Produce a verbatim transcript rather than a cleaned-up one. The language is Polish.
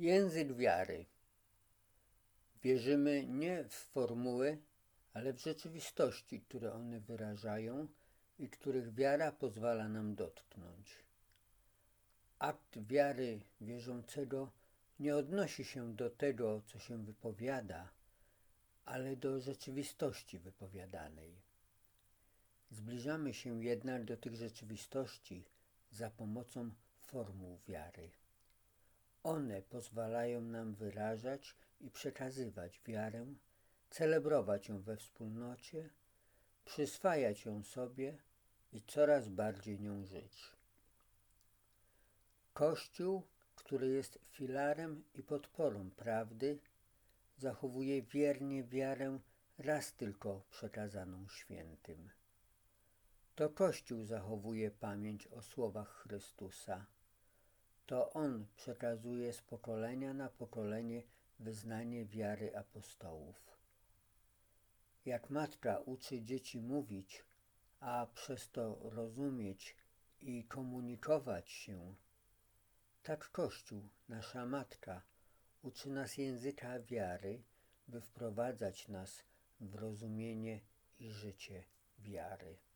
Język wiary. Wierzymy nie w formuły, ale w rzeczywistości, które one wyrażają i których wiara pozwala nam dotknąć. Akt wiary wierzącego nie odnosi się do tego, co się wypowiada, ale do rzeczywistości wypowiadanej. Zbliżamy się jednak do tych rzeczywistości za pomocą formuł wiary. One pozwalają nam wyrażać i przekazywać wiarę, celebrować ją we wspólnocie, przyswajać ją sobie i coraz bardziej nią żyć. Kościół, który jest filarem i podporą prawdy, zachowuje wiernie wiarę raz tylko przekazaną świętym. To Kościół zachowuje pamięć o słowach Chrystusa. To On przekazuje z pokolenia na pokolenie wyznanie wiary apostołów. Jak matka uczy dzieci mówić, a przez to rozumieć i komunikować się, tak Kościół, nasza matka, uczy nas języka wiary, by wprowadzać nas w rozumienie i życie wiary.